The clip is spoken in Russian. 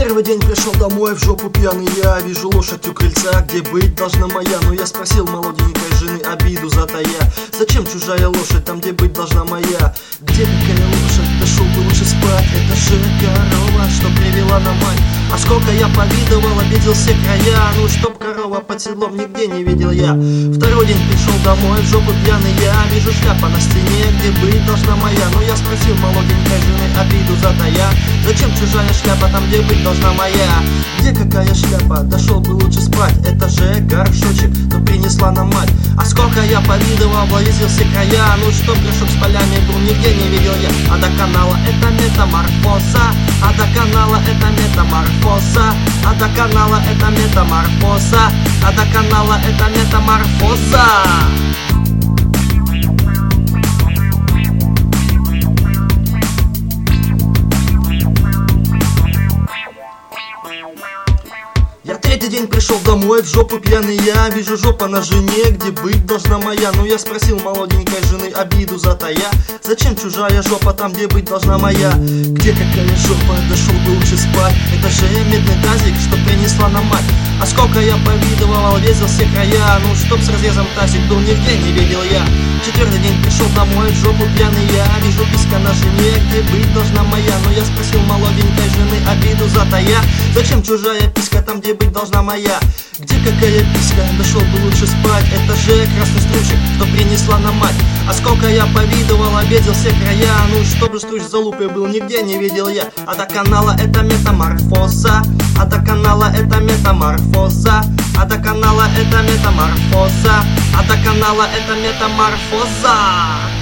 Первый день пришел домой, в жопу пьяный я. Вижу лошадь у крыльца, где быть должна моя. Но я спросил молоденькой жены, обиду затая: зачем чужая лошадь там, где быть должна моя? Где какая лошадь? Дошел бы лучше спать. Это же корова, что привела на мать. А сколько я повидывал, обидел все края. Ну чтоб корова под седлом, нигде не видел я. Второй день пришел домой, в жопу пьяный я. Вижу шляпа на стене, где быть должна моя. Но я спросил молоденькой жены, обиду затая: зачем чужая шляпа там, где быть должна моя? Где какая шляпа? Дошел бы лучше спать. Это же горшочек, что принесла нам мать. А сколько я повидывал, облазил все края. Ну чтоб горшок с полями был, нигде не видел я. А до канала это метаморфоза. А до канала это метаморфоза. А до канала это метаморфоза. А до канала это метаморфоза. Я третий день пришел домой, в жопу пьяный я. Вижу жопа на жене, где быть должна моя. Но я спросил молоденькой жены, обиду затая: зачем чужая жопа там, где быть должна моя? Где какая жопа? Дошел бы лучше спать. Это же медный тазик, что принесла нам мать. А сколько я повидывал, весил все края. Ну чтоб с разрезом тазик был, нигде не видел я. Четвертый день пришел домой, в жопу пьяный я. Вижу писька на жене, где быть должна моя. Но я спросил молоденькой жены, обиду затая: зачем чужая писька там, где быть должна моя? Где какая писька? Дошел бы лучше спать. Это же красный стручек, что принесла нам мать. А сколько я повидывал, обидел все края. Ну чтобы струч залупой был, нигде не видел я. А до канала это метаморфоза. А до канала это метаморфоза. А до канала это метаморфоза. А до канала это метаморфоза.